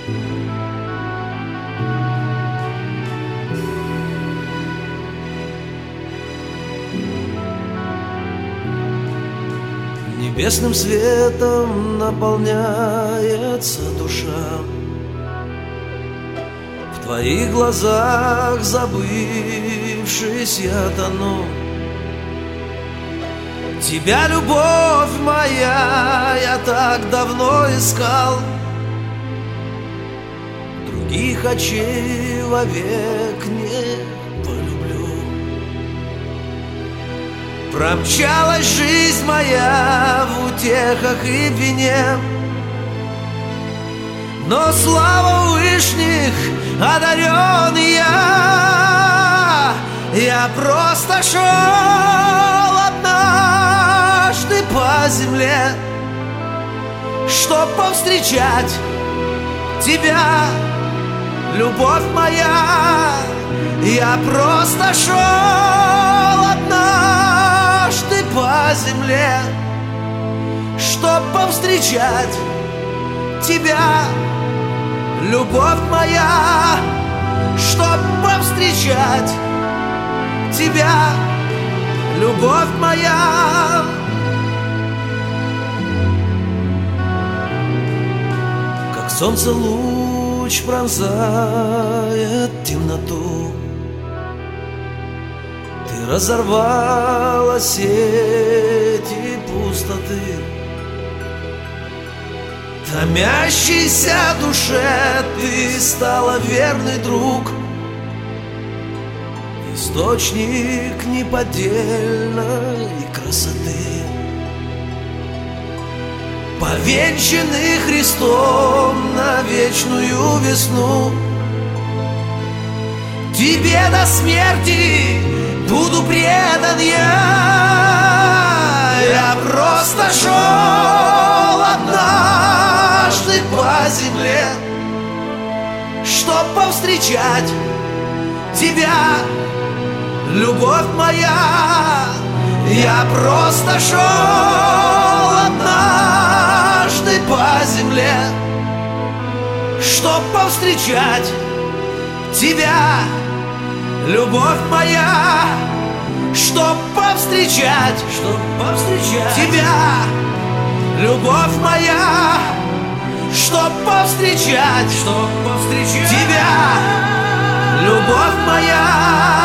Небесным светом наполняется душа. В твоих глазах, забывшись, я тону. Тебя, любовь моя, я так давно искал. Других очей вовек не полюблю. Промчалась жизнь моя в утехах и вине, но слава вышних одарен я просто шел однажды по земле, чтоб повстречать тебя, любовь моя. Я просто шел однажды по земле, чтоб повстречать тебя, любовь моя, чтоб повстречать тебя, любовь моя. Как солнце луч пронзает темноту, ты разорвала сети пустоты. Томящейся душе ты стала верный друг, источник неподдельной красоты. Повенчанный Христом на вечную весну, тебе до смерти буду предан я просто шел однажды по земле, чтоб повстречать тебя, любовь моя. Я просто шел однажды по земле, чтоб повстречать тебя, любовь моя. Чтоб повстречать тебя, любовь моя. Чтоб повстречать тебя, любовь моя.